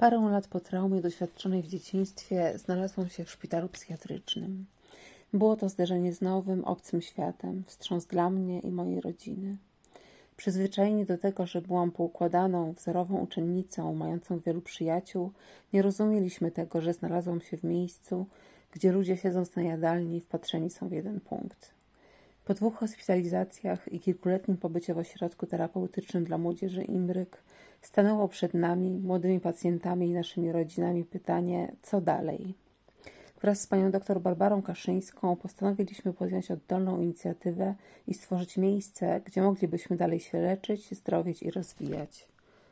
Parę lat po traumie doświadczonej w dzieciństwie znalazłam się w szpitalu psychiatrycznym. Było to zderzenie z nowym, obcym światem, wstrząs dla mnie i mojej rodziny. Przyzwyczajeni do tego, że byłam poukładaną, wzorową uczennicą, mającą wielu przyjaciół, nie rozumieliśmy tego, że znalazłam się w miejscu, gdzie ludzie siedząc na jadalni wpatrzeni są w jeden punkt. Po 2 hospitalizacjach i kilkuletnim pobycie w ośrodku terapeutycznym dla młodzieży Imbryk stanęło przed nami, młodymi pacjentami i naszymi rodzinami pytanie, co dalej? Wraz z panią dr Barbarą Kaszyńską postanowiliśmy podjąć oddolną inicjatywę i stworzyć miejsce, gdzie moglibyśmy dalej się leczyć, zdrowieć i rozwijać.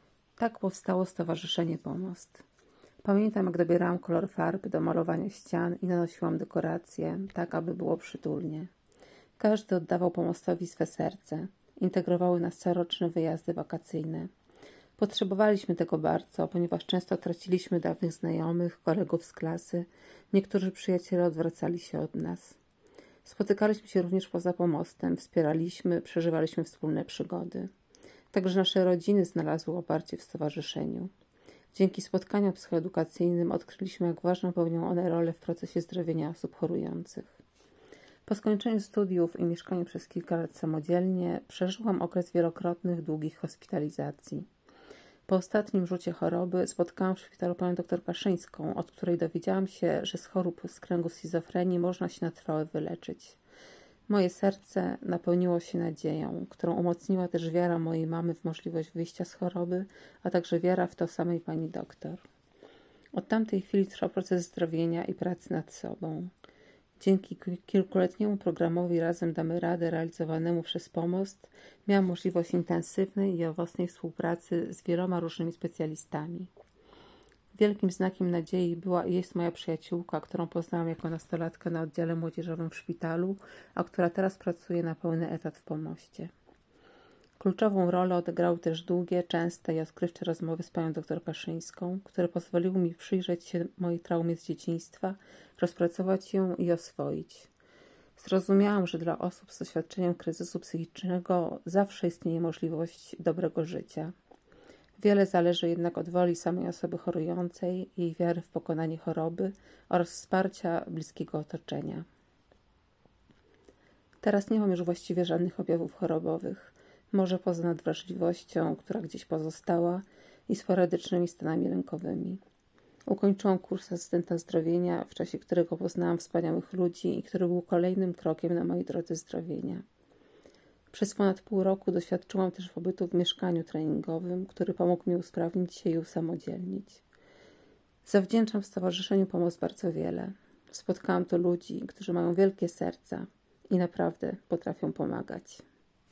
Tak powstało Stowarzyszenie Pomost. Pamiętam, jak dobierałam kolor farb do malowania ścian i nanosiłam dekoracje, tak aby było przytulnie. Każdy oddawał Pomostowi swe serce. Integrowały nas coroczne wyjazdy wakacyjne. Potrzebowaliśmy tego bardzo, ponieważ często traciliśmy dawnych znajomych, kolegów z klasy. Niektórzy przyjaciele odwracali się od nas. Spotykaliśmy się również poza pomostem, wspieraliśmy, przeżywaliśmy wspólne przygody. Także nasze rodziny znalazły oparcie w stowarzyszeniu. Dzięki spotkaniom psychoedukacyjnym odkryliśmy, jak ważną pełnią one rolę w procesie zdrowienia osób chorujących. Po skończeniu studiów i mieszkaniu przez kilka lat samodzielnie przeżyłam okres wielokrotnych, długich hospitalizacji. Po ostatnim rzucie choroby spotkałam w szpitalu panią dr Kaszyńską, od której dowiedziałam się, że z chorób z kręgu schizofrenii można się na trwałe wyleczyć. Moje serce napełniło się nadzieją, którą umocniła też wiara mojej mamy w możliwość wyjścia z choroby, a także wiara w to samej pani doktor. Od tamtej chwili trwał proces zdrowienia i pracy nad sobą. Dzięki kilkuletniemu programowi Razem Damy Radę realizowanemu przez Pomost miałam możliwość intensywnej i owocnej współpracy z wieloma różnymi specjalistami. Wielkim znakiem nadziei była i jest moja przyjaciółka, którą poznałam jako nastolatka na oddziale młodzieżowym w szpitalu, a która teraz pracuje na pełny etat w Pomoście. Kluczową rolę odegrały też długie, częste i odkrywcze rozmowy z panią dr Kaszyńską, które pozwoliły mi przyjrzeć się mojej traumie z dzieciństwa, rozpracować ją i oswoić. Zrozumiałam, że dla osób z doświadczeniem kryzysu psychicznego zawsze istnieje możliwość dobrego życia. Wiele zależy jednak od woli samej osoby chorującej, jej wiary w pokonanie choroby oraz wsparcia bliskiego otoczenia. Teraz nie mam już właściwie żadnych objawów chorobowych. Może poza nadwrażliwością, która gdzieś pozostała i sporadycznymi stanami lękowymi. Ukończyłam kurs asystenta zdrowienia, w czasie którego poznałam wspaniałych ludzi i który był kolejnym krokiem na mojej drodze zdrowienia. Przez ponad pół roku doświadczyłam też pobytu w mieszkaniu treningowym, który pomógł mi usprawnić się i usamodzielnić. Zawdzięczam Stowarzyszeniu Pomost bardzo wiele. Spotkałam tu ludzi, którzy mają wielkie serca i naprawdę potrafią pomagać.